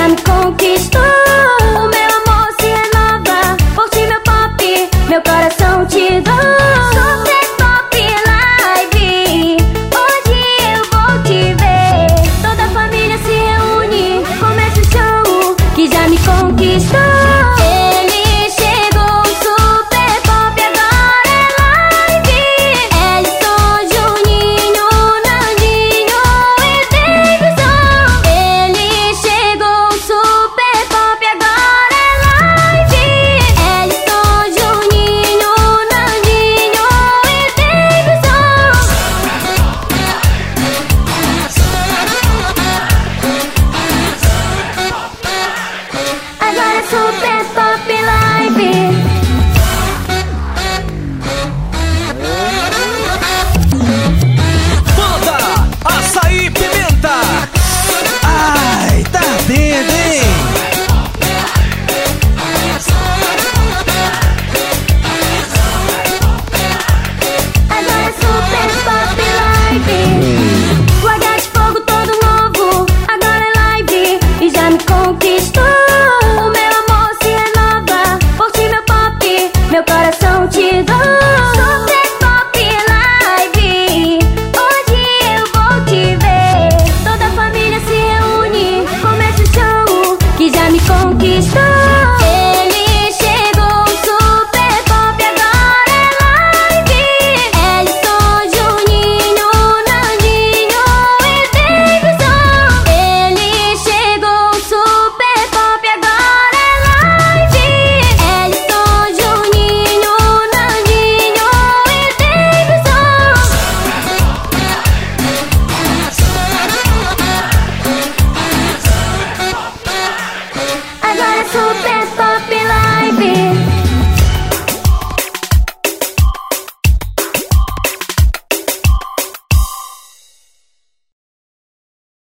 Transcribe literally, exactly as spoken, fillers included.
já me conquistou. Meu amor se renova, por ti meu pop, meu coração te dou. Super Pop Live, hoje eu vou te ver. Toda a família se reúne, começa o show que já me conquistou. Ele chegou, Super Pop, agora é live. Ellison, Juninho, Nandinho e Davidson. Ele chegou, Super Pop, agora é live. Ellison, Juninho, Nandinho e Davidson. Agora é Super Pop Live. Banda Açaí Pimenta. Ai, tá ardendo, hein? Agora é Super Pop Live. O H de fogo todo novo, agora é live e já me conquistou. Meu amor se renova, por ti meu pop, meu coração te dou. Super Pop Live, hoje eu vou te ver. Toda a família se reúne, começa o show que já me conquistou. Ele chegou, Super Pop, agora é live. Ellison, Juninho, Nandinho e Davidson. Ele chegou, Super Pop, agora é live. Ellison, Juninho, Nandinho e Davidson. Agora é Super